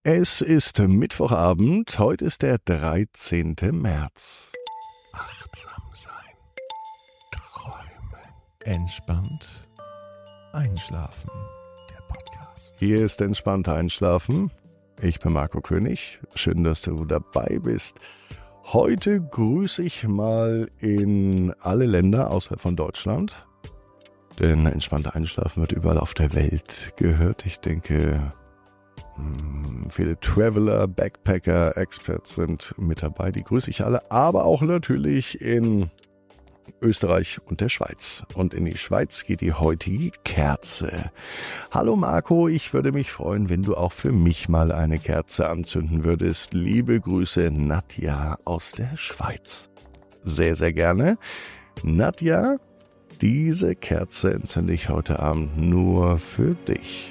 Es ist Mittwochabend, heute ist der 13. März. Achtsam sein, träumen, entspannt einschlafen, der Podcast. Hier ist entspannt einschlafen. Ich bin Marco König, schön, dass du dabei bist. Heute grüße ich mal in alle Länder außerhalb von Deutschland, denn entspannt einschlafen wird überall auf der Welt gehört. Ich denke, viele Traveler, Backpacker, Experts sind mit dabei, die grüße ich alle, aber auch natürlich in Österreich und der Schweiz. Und in die Schweiz geht die heutige Kerze. Hallo Marco, ich würde mich freuen, wenn du auch für mich mal eine Kerze anzünden würdest. Liebe Grüße, Nadja aus der Schweiz. Sehr, sehr gerne. Nadja, diese Kerze entzünde ich heute Abend nur für dich.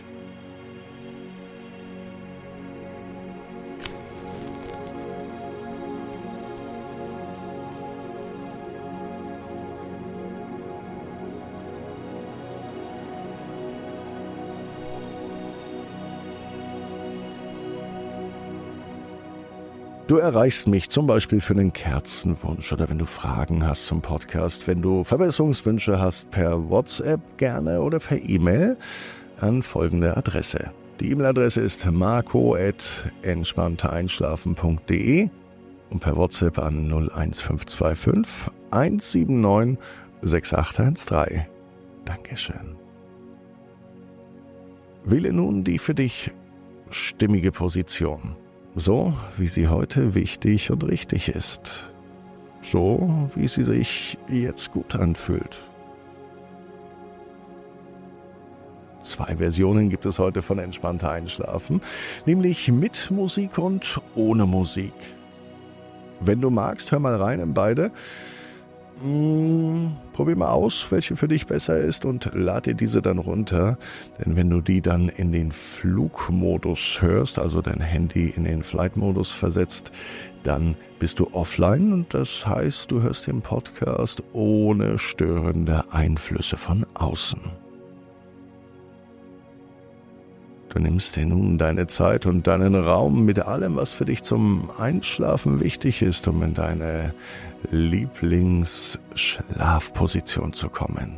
Du erreichst mich zum Beispiel für einen Kerzenwunsch oder wenn du Fragen hast zum Podcast, wenn du Verbesserungswünsche hast, per WhatsApp gerne oder per E-Mail an folgende Adresse. Die E-Mail-Adresse ist marco@entspanntereinschlafen.de und per WhatsApp an 01525 179 6813. Dankeschön. Wähle nun die für dich stimmige Position. So, wie sie heute wichtig und richtig ist. So, wie sie sich jetzt gut anfühlt. 2 Versionen gibt es heute von Entspannter Einschlafen, nämlich mit Musik und ohne Musik. Wenn du magst, hör mal rein in beide. Probier mal aus, welche für dich besser ist und lad dir diese dann runter. Denn wenn du die dann in den Flugmodus hörst, also dein Handy in den Flight-Modus versetzt, dann bist du offline und das heißt, du hörst den Podcast ohne störende Einflüsse von außen. Du nimmst dir nun deine Zeit und deinen Raum mit allem, was für dich zum Einschlafen wichtig ist, um in deine Lieblingsschlafposition zu kommen.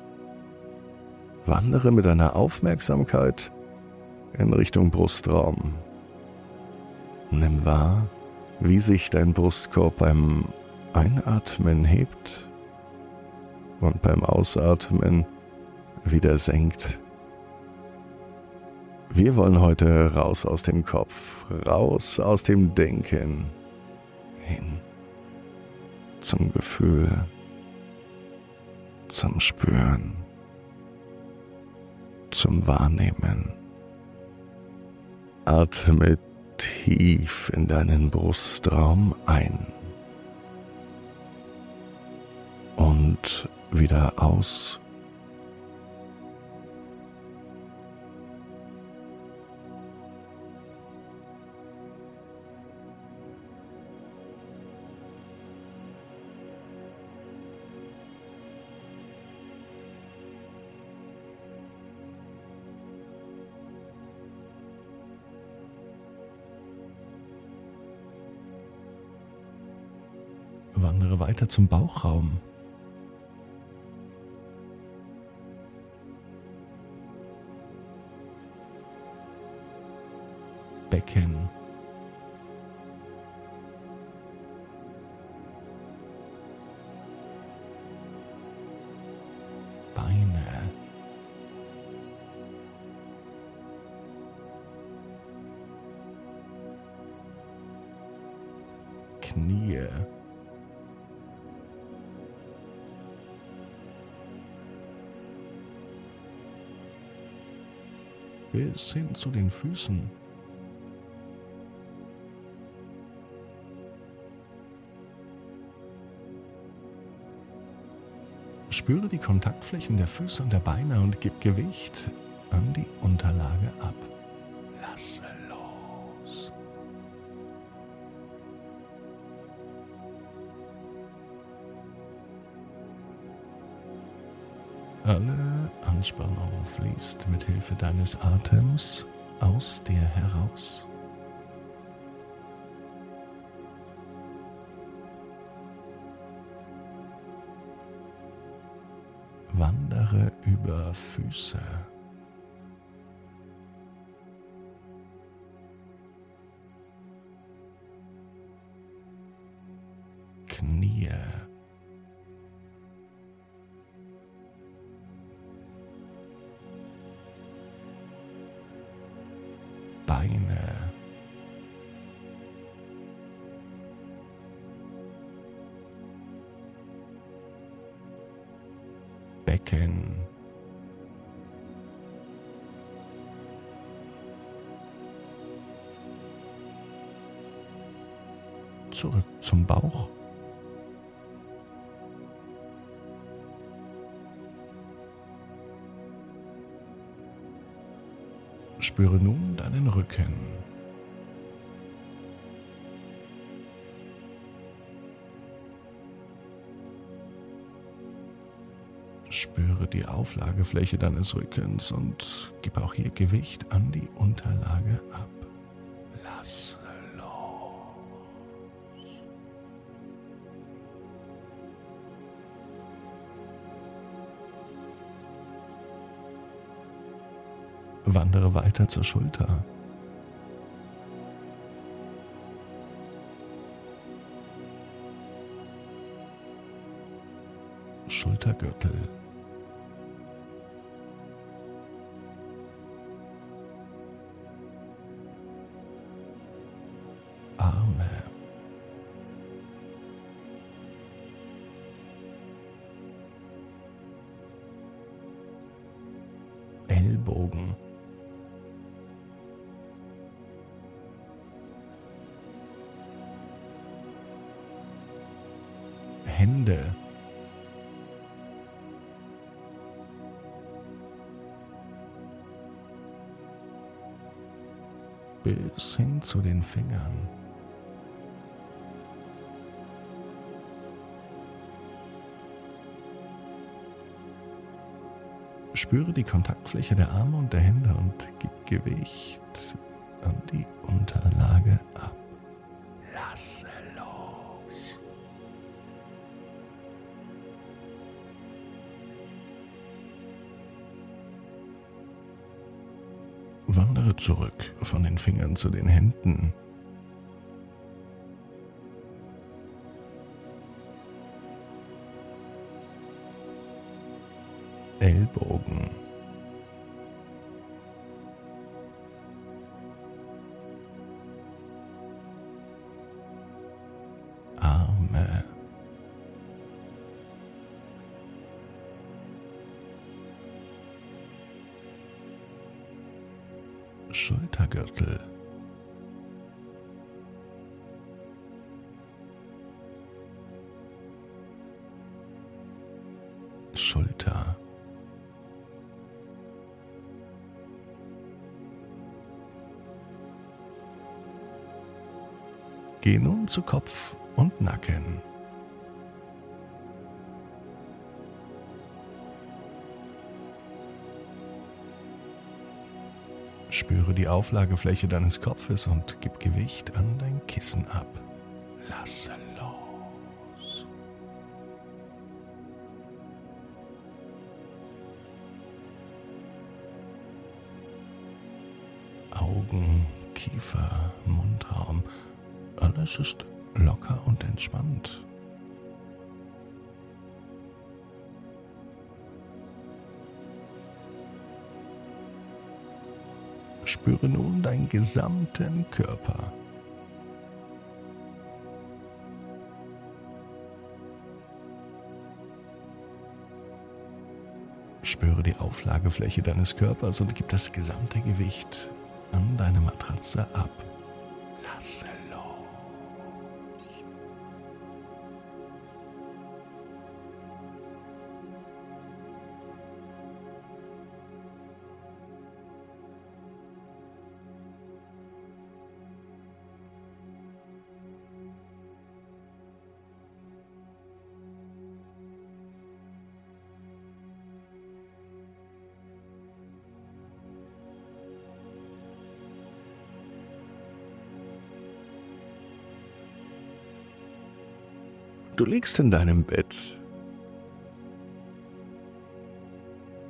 Wandere mit deiner Aufmerksamkeit in Richtung Brustraum. Nimm wahr, wie sich dein Brustkorb beim Einatmen hebt und beim Ausatmen wieder senkt. Wir wollen heute raus aus dem Kopf, raus aus dem Denken, hin zum Gefühl, zum Spüren, zum Wahrnehmen. Atme tief in deinen Brustraum ein und wieder aus. Wandere weiter zum Bauchraum. Becken. Beine. Knie. Bis hin zu den Füßen. Spüre die Kontaktflächen der Füße und der Beine und gib Gewicht an die Unterlage ab. Lasse los. Alle Anspannung fließt mit Hilfe deines Atems aus dir heraus. Wandere über Füße, Knie, Beine, Becken, zurück zum Bauch, spüre nun deinen Rücken. Spüre die Auflagefläche deines Rückens und gib auch hier Gewicht an die Unterlage ab. Lasse los. Wandere weiter zur Schulter. Schultergürtel. Arme. Ellbogen. Hände. Bis hin zu den Fingern. Spüre die Kontaktfläche der Arme und der Hände und gib Gewicht an die Unterlage ab. Lasse los. Wandere zurück von den Fingern zu den Händen. Ellbogen. Arme. Schultergürtel. Schulter. Geh nun zu Kopf und Nacken. Spüre die Auflagefläche deines Kopfes und gib Gewicht an dein Kissen ab. Lasse los. Augen, Kiefer, Mundraum, alles ist locker und entspannt. Spüre nun deinen gesamten Körper. Spüre die Auflagefläche deines Körpers und gib das gesamte Gewicht an deine Matratze ab. Lasse los. Du liegst in deinem Bett.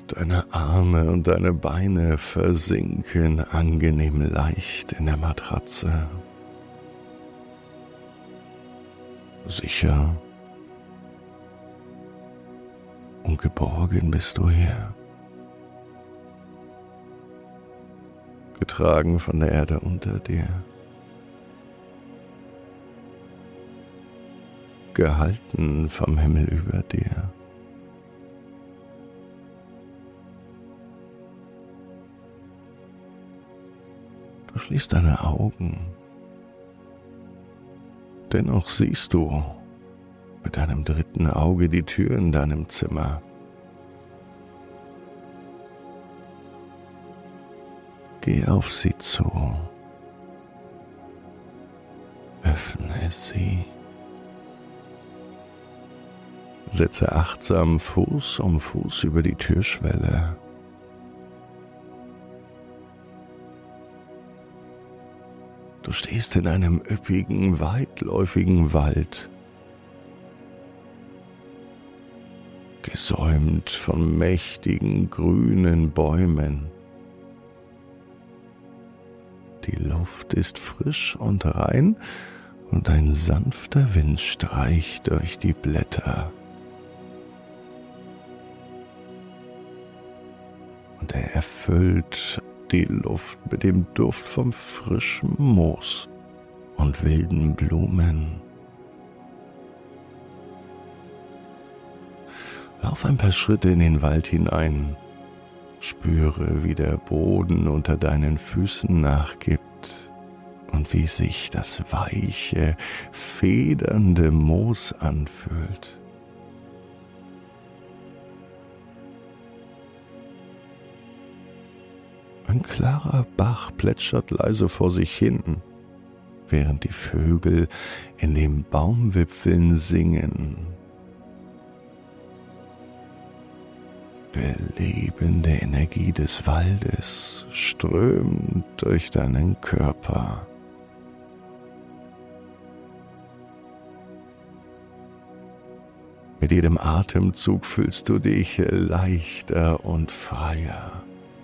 Deine Arme und deine Beine versinken angenehm leicht in der Matratze. Sicher und geborgen bist du hier. Getragen von der Erde unter dir. Gehalten vom Himmel über dir. Du schließt deine Augen. Dennoch siehst du mit deinem dritten Auge die Tür in deinem Zimmer. Geh auf sie zu. Öffne sie. Setze achtsam Fuß um Fuß über die Türschwelle. Du stehst in einem üppigen, weitläufigen Wald, gesäumt von mächtigen grünen Bäumen. Die Luft ist frisch und rein und ein sanfter Wind streicht durch die Blätter. Und er erfüllt die Luft mit dem Duft vom frischen Moos und wilden Blumen. Lauf ein paar Schritte in den Wald hinein. Spüre, wie der Boden unter deinen Füßen nachgibt und wie sich das weiche, federnde Moos anfühlt. Ein klarer Bach plätschert leise vor sich hin, während die Vögel in den Baumwipfeln singen. Belebende Energie des Waldes strömt durch deinen Körper. Mit jedem Atemzug fühlst du dich leichter und freier.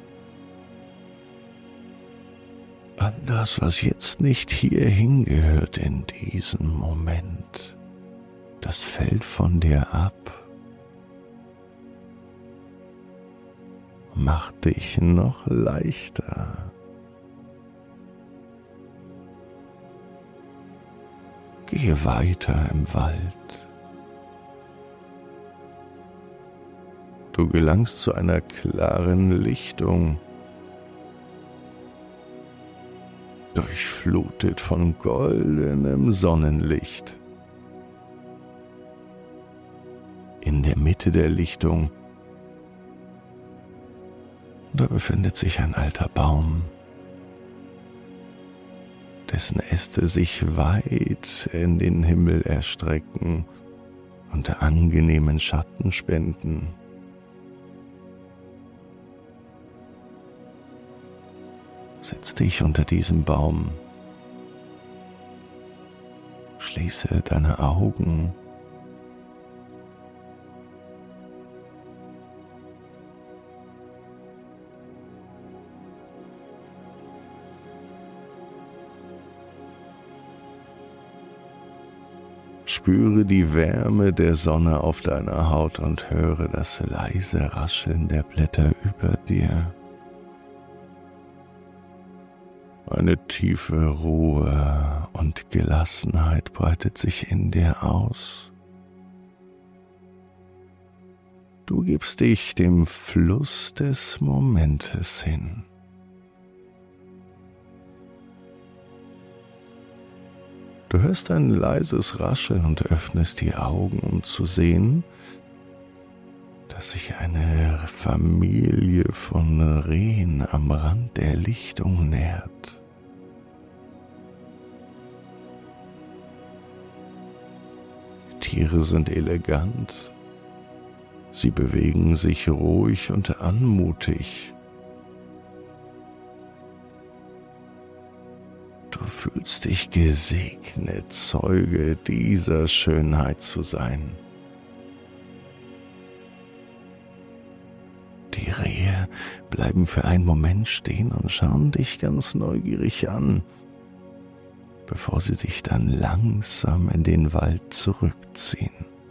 All das, was jetzt nicht hier hingehört in diesem Moment, das fällt von dir ab. Mach dich noch leichter. Gehe weiter im Wald. Du gelangst zu einer klaren Lichtung, durchflutet von goldenem Sonnenlicht. In der Mitte der Lichtung, da befindet sich ein alter Baum, dessen Äste sich weit in den Himmel erstrecken und angenehmen Schatten spenden. Setz dich unter diesem Baum, schließe deine Augen Spüre die Wärme der Sonne auf deiner Haut und höre das leise Rascheln der Blätter über dir. Eine tiefe Ruhe und Gelassenheit breitet sich in dir aus. Du gibst dich dem Fluss des Momentes hin. Du hörst ein leises Rascheln und öffnest die Augen, um zu sehen, dass sich eine Familie von Rehen am Rand der Lichtung nähert. Die Tiere sind elegant, sie bewegen sich ruhig und anmutig. Du fühlst dich gesegnet, Zeuge dieser Schönheit zu sein. Die bleiben für einen Moment stehen und schauen dich ganz neugierig an, bevor sie sich dann langsam in den Wald zurückziehen.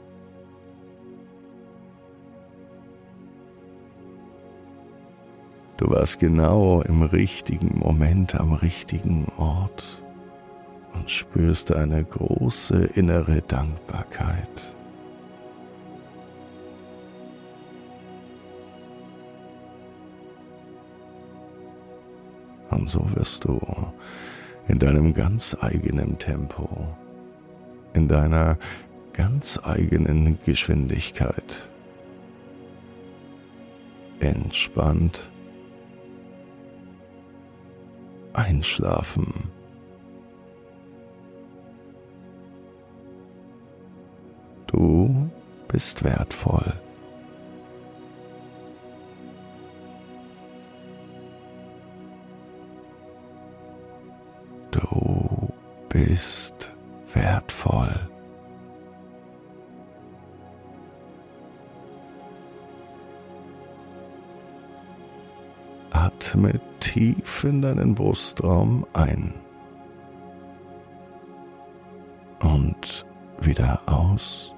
Du warst genau im richtigen Moment am richtigen Ort und spürst eine große innere Dankbarkeit. Und so wirst du in deinem ganz eigenen Tempo, in deiner ganz eigenen Geschwindigkeit, entspannt einschlafen. Du bist wertvoll. Du bist wertvoll. Atme tief in deinen Brustraum ein und wieder aus.